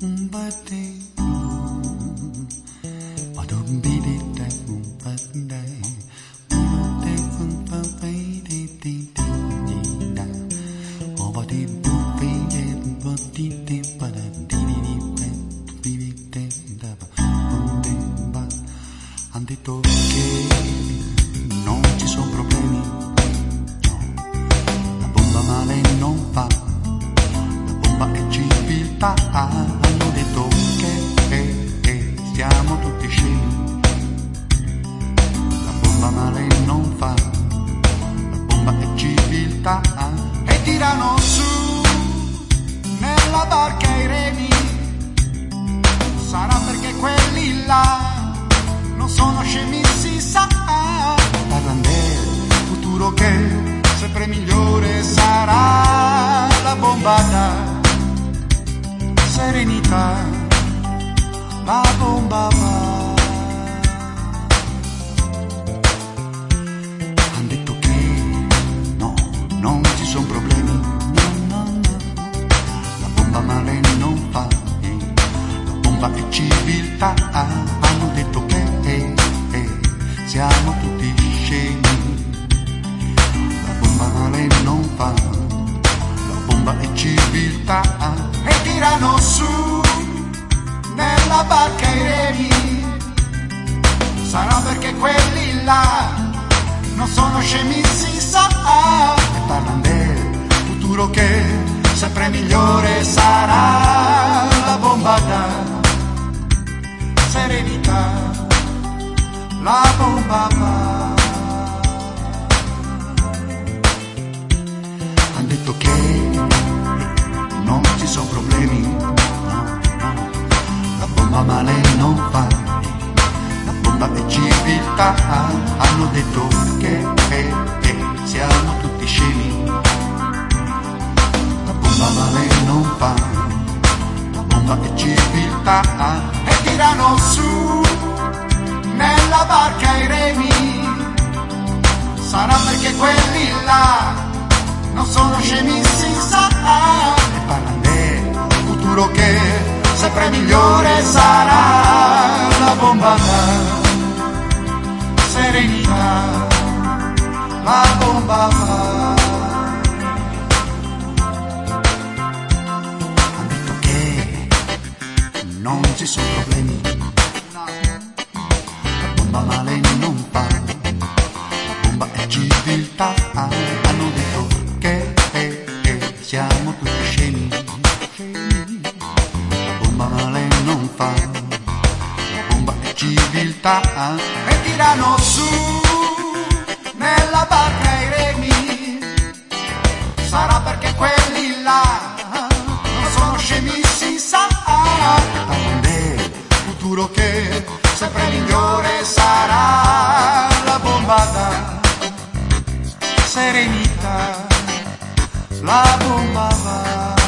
Han detto che non ci sono problemi, no, la bomba male non fa, la bomba è civiltà. Hanno detto che siamo tutti scemi, la bomba male non fa, la bomba è civiltà. E tirano su nella barca i remi, sarà perché quelli là non sono scemi, si sa. Parlano del futuro che sempre migliore sarà, la bombata, serenità, la bomba va. Han detto che no, non ci sono problemi, no, la bomba male non fa, la bomba è civiltà. Hanno detto che siamo tutti scemi, la bomba male non fa, la bomba è civiltà. E tirano su nella barca i remi, sarà perché quelli là non sono scemi, si sa. E parlano del futuro che sempre migliore sarà, la bomba dà serenità, la bomba va. Han detto che non ci sono problemi, no, la bomba male non fa, la bomba è civiltà. Hanno detto che siamo tutti scemi, la bomba male non fa, la bomba è civiltà. E tirano su nella barca i remi, sarà perché quelli là non sono scemi, si sa. E parlano del futuro che sempre migliore sarà, la bomba dà serenità, la bomba va. Han detto che non ci sono problemi, la bomba male non fa, la bomba è civiltà. Hanno detto che siamo tutti scemi, la bomba male non fa, la bomba è civiltà. E tirano su nella barca i remi, sarà perché quelli là non sono scemi, si sa. Parlano del futuro che sempre migliore sarà, la bomba dà serenità, la bomba va.